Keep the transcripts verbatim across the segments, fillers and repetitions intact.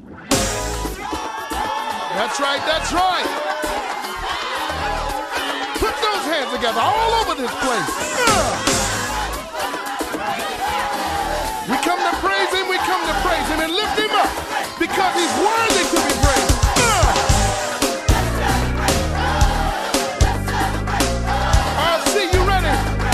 That's right, that's right. Put those hands together all over this place. Yeah. We come to praise him, we come to praise him and lift him up because he's worthy to be praised. Yeah. I'll see you ready.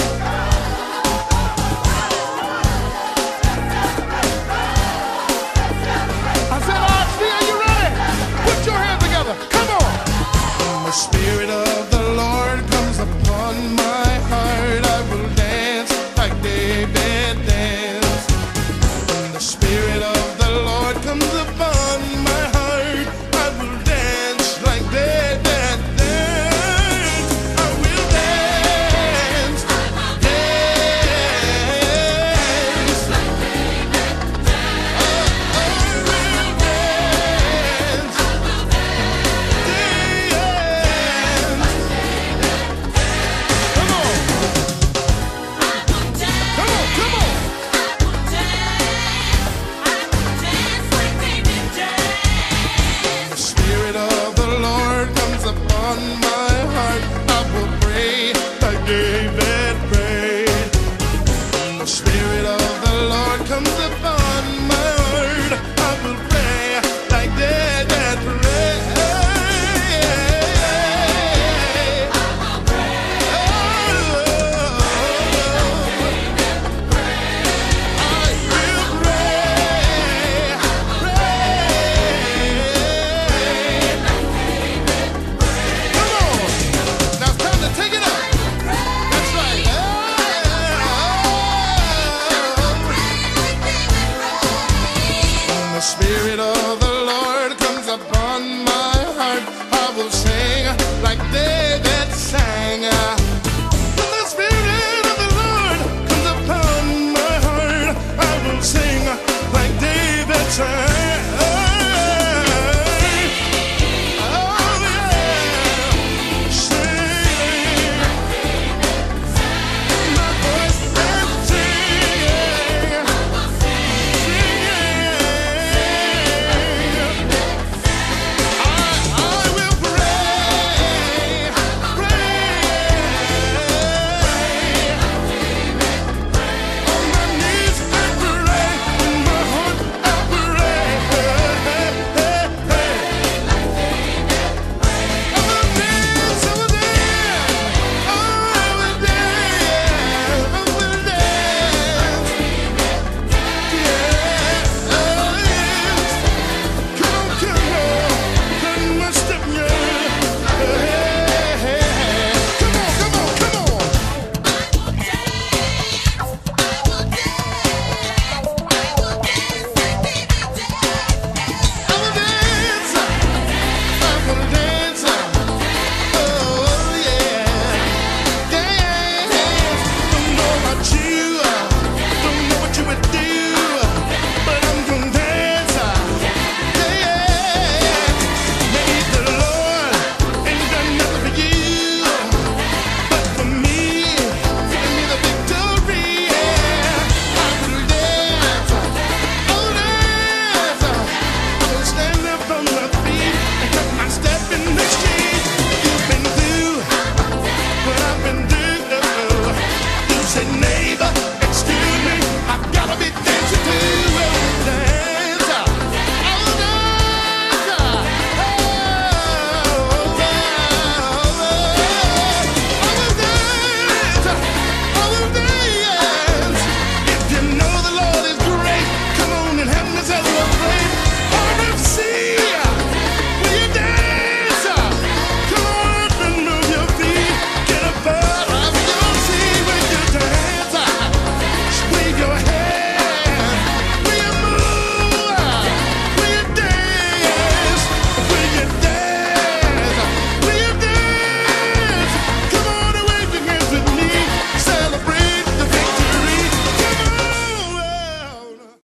I said, I'll see you ready. Put your hands together. Come on. The Spirit of the Lord comes upon my heart. I will dance like David danced. When the Spirit of the Lord comes upon my heart, I will dance like David danced. I will dance, dance like David danced. I will dance, on my